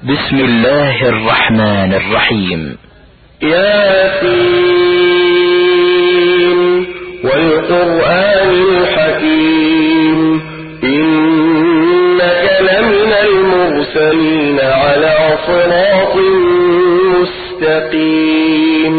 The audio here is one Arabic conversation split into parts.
بسم الله الرحمن الرحيم. ياسين والقرآن الحكيم إنك لمن المرسلين على صراط مستقيم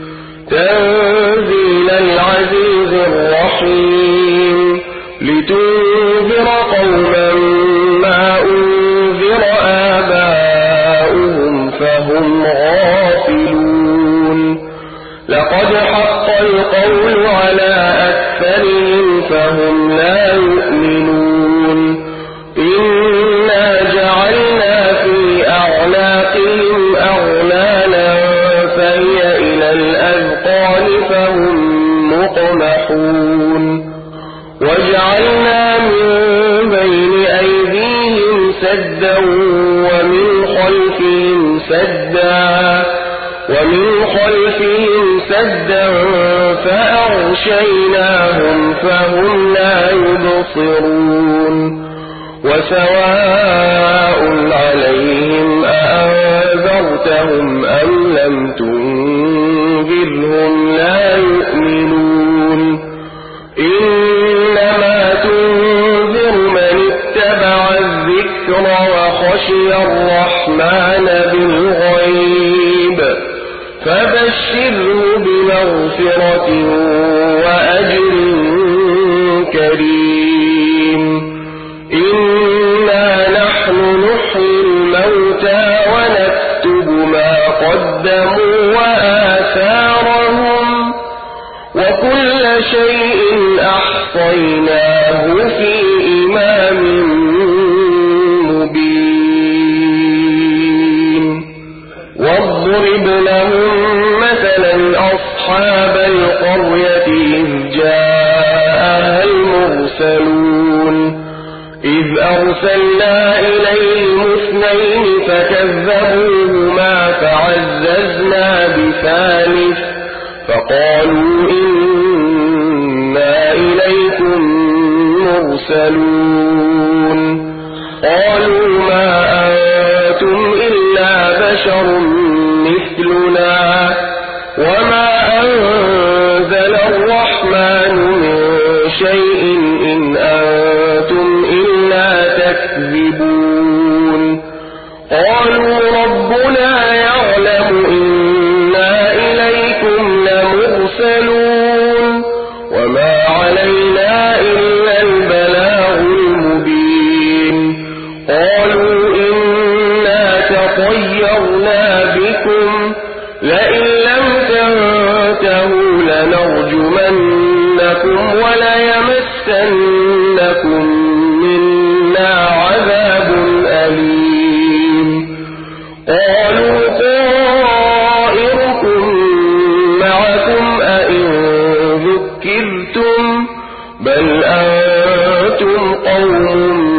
تنزيل العزيز الرحيم لتنذر قوما ما أنذر آباؤهم فهم غافلون لقد حق القول على أكثرهم فهم لا يؤمنون إنا جعلنا في أعناقهم أغلالا فهي إلى الأذقان فهم مقمحون وجعلنا من بين أيديهم سدا ومن خلفهم سدا فأغشيناهم فهم لا يبصرون وسواء عليهم أأنذرتهم أم لم تنذرهم لا يؤمنون إنما تنذر من اتبع الذكر وخشي الرحمن بالغيب فبشره بمغفرة وأجر كريم إنا نحن نحيي الموتى ونكتب ما قدموا وآثارهم وكل شيء أحصيناه في إمام مبين واضرب لهم مثلا أصحاب القرية إذ جاءها المرسلون إذ أرسلنا إليهم اثنين فكذبوهما فعززنا بثالث فقالوا إنا إليكم مرسلون قالوا ما أنتم إلا بشر مثلنا وما أنزل الرحمن من شيء إن أنتم إلا تكذبون قالوا ربنا يعلم إنا إليكم لمرسلون وما علينا إلا البلاغ المبين قالوا إنا تطيرنا بكم لئن لم تنتهوا لنرجمنكم وليمسنكم منا عذاب أليم قالوا طائركم معكم أئن ذكرتم بل أنتم قوم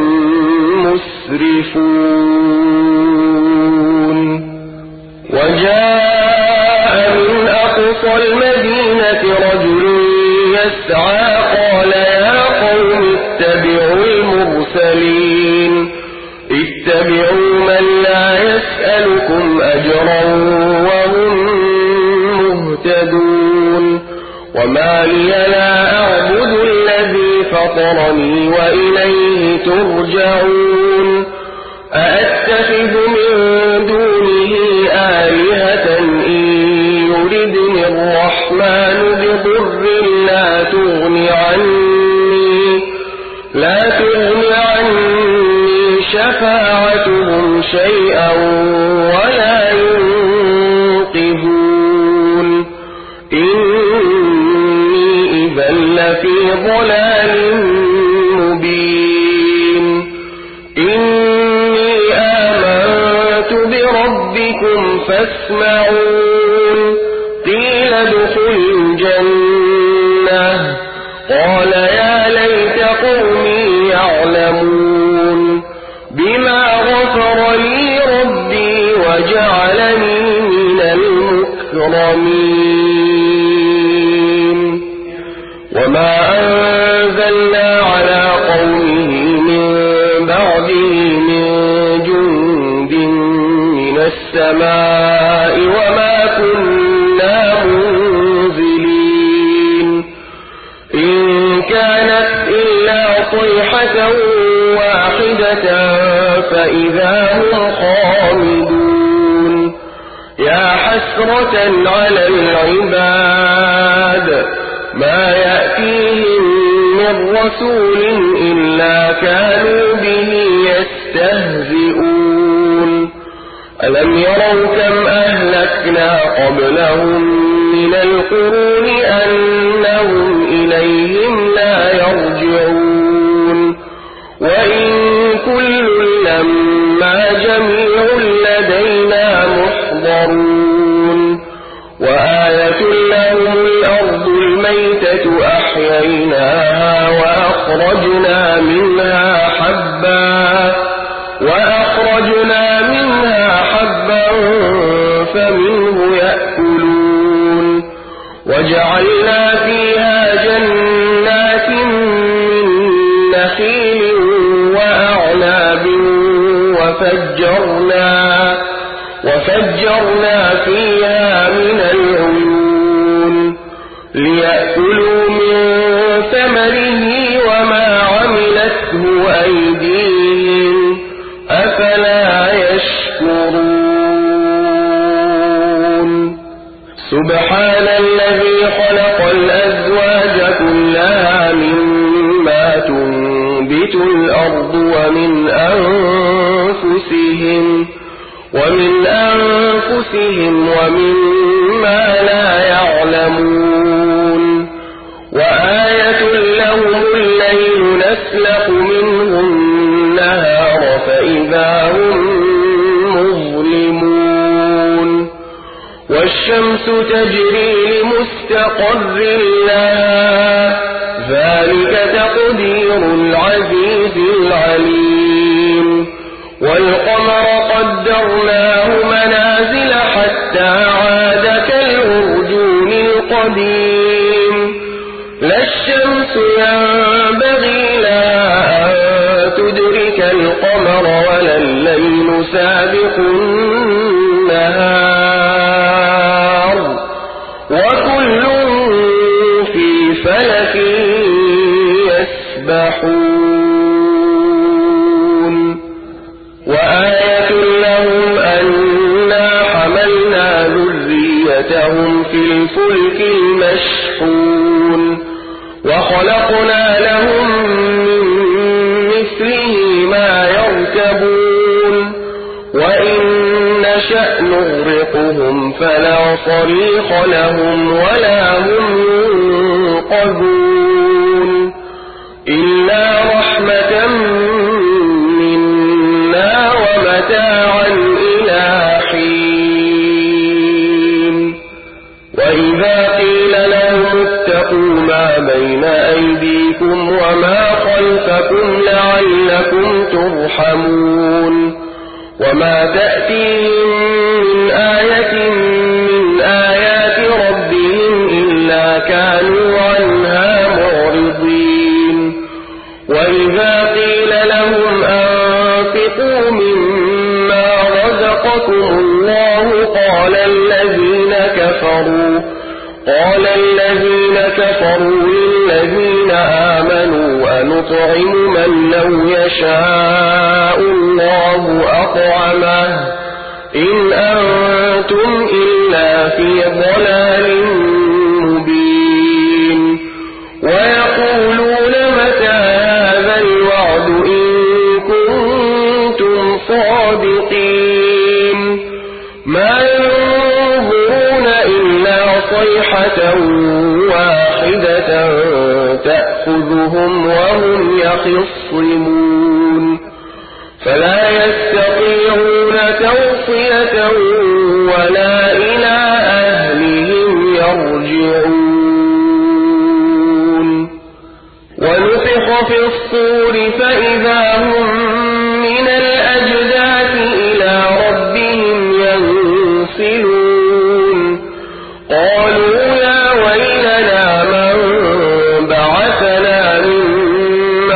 مسرفون وجاء من أقصى المدينة رجل يسعى قال يا قوم اتبعوا المرسلين اتبعوا من لا يسألكم أجرا وهم مهتدون وما لي لا أعبد الذي فطرني وإليه ترجعون أأتخذ من دونه آلهة إن يردني الرحمن بضر لا تغني عني شفاعتهم شيئا ولا ينقذون إني إذا لفي ضلال مبين إني آمنت بربكم فاسمعون قيل ادخلوا الجنة قال يا ليت قومي يعلمون بما غفر لي ربي وجعلني من المكرمين وما أنزلنا على قومه من بعده من جند السماء وما كنا منزلين إن كانت إلا صيحة واحدة فإذا هم خامدون يا حسرة على العباد ما يأتيهم من رسول إلا كانوا به يستهزئون ألم يروا كم أهلكنا قبلهم من القرون أنهم إليهم لا يرجعون وإن كل لما جميع لدينا محضرون وآية لهم الأرض الميتة أحييناها وأخرجنا منها حبا فمنه يأكلون وجعلنا فيها جنات من نخيل وأعناب وفجرنا فيها من العيون ليأكلوا من ثمره وما عملته أيديهم أفلا يشكرون سبحان الذي خلق الأزواج كلها مما تنبت الأرض ومن أنفسهم ومما لا يعلمون وآية لهم الليل نسلخ منه النهار فإذا هم مظلمون والشمس تجري لمستقر لها ذلك تقدير العزيز العليم والقمر قدرناه منازل حتى عاد كالعرجون القديم لا الشمس ينبغي لها أن تدرك القمر ولا الليل سابق النهار وكل في فلك يسبحون وآية لهم أنا حملنا ذريتهم في الفلك المشحون وخلقنا لهم من مثله ما يركبون وإن نشأ نغرقهم فلا صريخ لهم ولا هم ينقذون إلا رحمة منا ومتاعا إلى حين وإذا قيل لهم اتقوا ما بين أيديكم وما خلفكم لعلكم ترحمون وما تأتيهم من آية من آيات ربهم إلا كانوا عنها معرضين وإذا قيل لهم أنفقوا مما رزقكم الله قال الذين كفروا للذين آمنوا أنطعم من لو يشاء الله أطعمه إن أنتم إلا في ضلال مبين ويقولون متى هذا الوعد إن كنتم صادقين ما ينظرون إلا صيحة واحدة تأخذهم وهم يخصمون فلا يستطيعون توصية ولا إلى أهلهم يرجعون ونفخ في الصور فإذا هم من الأجداث إلى ربهم ينسلون قالوا يا ويلنا من بعثنا من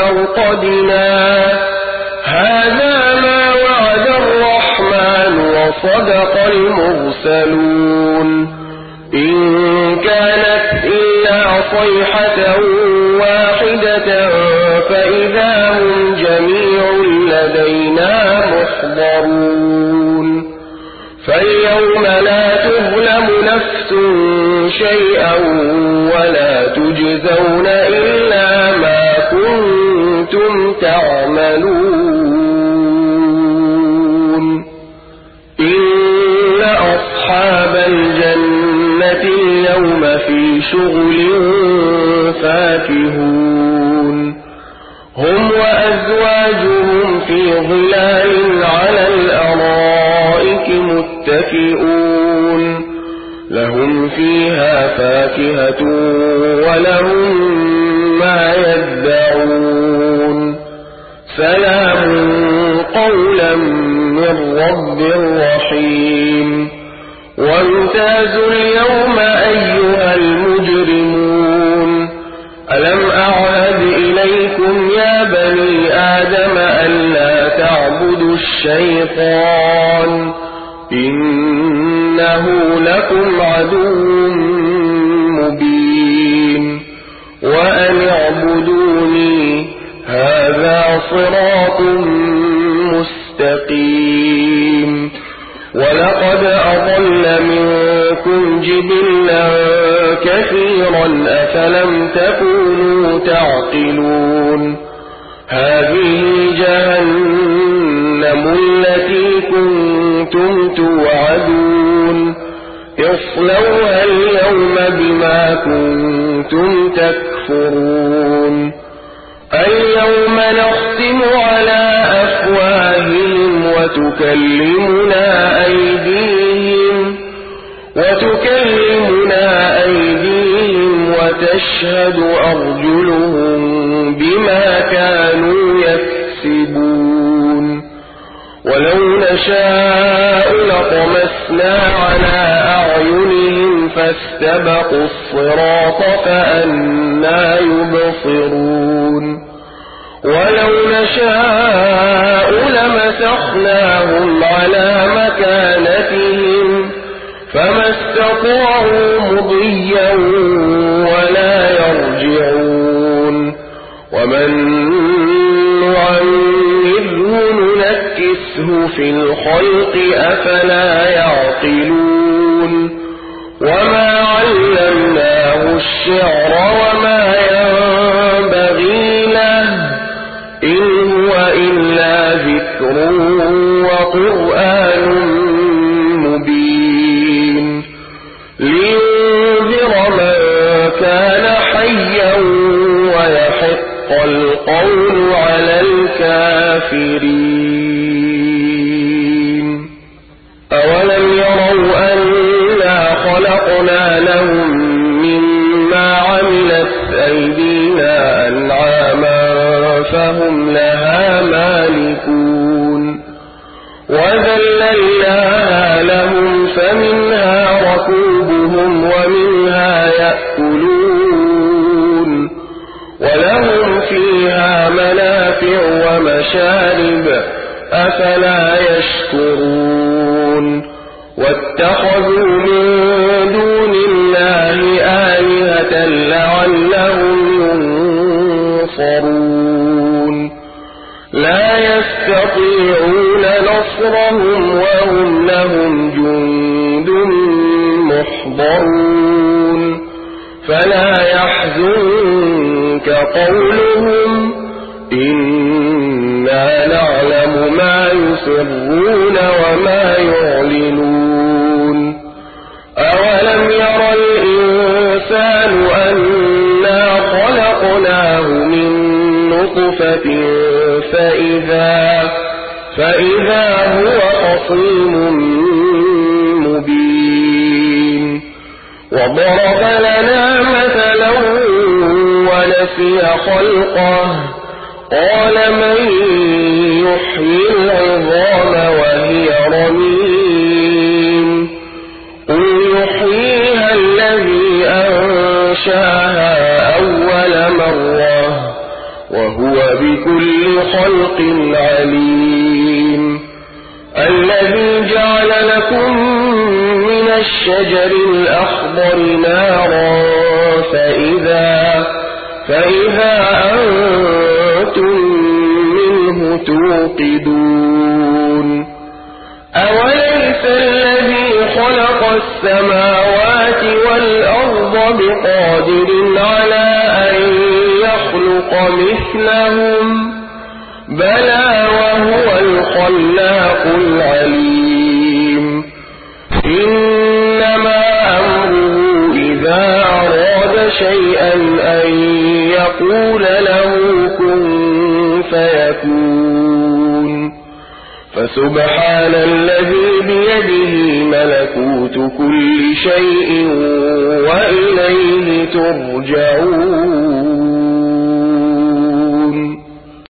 مرقدنا هذا ما وعد الرحمن وصدق المرسلون إن كانت إلا صيحة واحدة فإذا هم جميع لدينا محضرون فاليوم لا تظلم نفس شيئا ولا تجزون إلا ما كنتم تعملون إن أصحاب الجنة اليوم في شغل فاكهون هم وأزواجهم في ظلال على الأرائك متكئون لهم فيها فاكهة ولهم ما يدعون سلام قولا من رب رحيم وامتازوا اليوم أيها المجرمون ألم أعهد إليكم يا بني آدم ألا تعبدوا الشيطان إنه لكم عدو مبين وأن اعبدوني هذا صراط مستقيم ولقد أضل منكم جبلا كثيرا أفلم تكونوا تعقلون هذه جهنم التي كنتم توعدون اصلوها اليوم بما كنتم تكفرون اليوم نختم على أفواههم وتكلمنا أيديهم وتشهد أرجلهم بما كانوا يكسبون ولو نشاء لطمسنا على أعينهم فاستبقوا الصراط فأنى يبصرون ولو نشاء لمسخناهم على مكانتهم فما استطاعوا مضيا ولا يرجعون ومن نعمره ننكسه في الخلق أفلا يعقلون وما علمناه الشعر وما ينبغي له إن هو إلا ذكر وقرآن مبين لينذر من كان حيا ويحق القول على الكافرين أولم يروا أنا خلقنا لهم مما عملت أيدينا أنعاما فهم لها مالكون وذللناها لهم فمنها ركوبهم ومنها يأكلون ولهم فيها منافع ومشارب أفلا يشكرون واتخذوا من دون الله آلهة لعلهم ينصرون لا يستطيعون نصرهم وهم لهم جند محضرون فلا يحزنك قولهم إنا نعلم ما يسرون وما يعلنون أولم ير الإنسان أنا خلقناه من نطفة فإذا هو خصيم مبين وضرب لنا مثلا ونسي خلقه قال من يحيي العظام وهي رميم قل يحييها الذي أنشاها أول مرة وهو بكل خلق عليم الذي جعل لكم من الشجر الأخضر نارا فإذا أنتم منه توقدون أوليس الذي خلق السماوات والأرض بقادر على أن يخلق مثلهم بلى وهو الخلاق العليم إنما أمره إذا أراد شيئا أن يقول له كن فيكون فسبحان الذي بيده ملكوت كل شيء وإليه ترجعون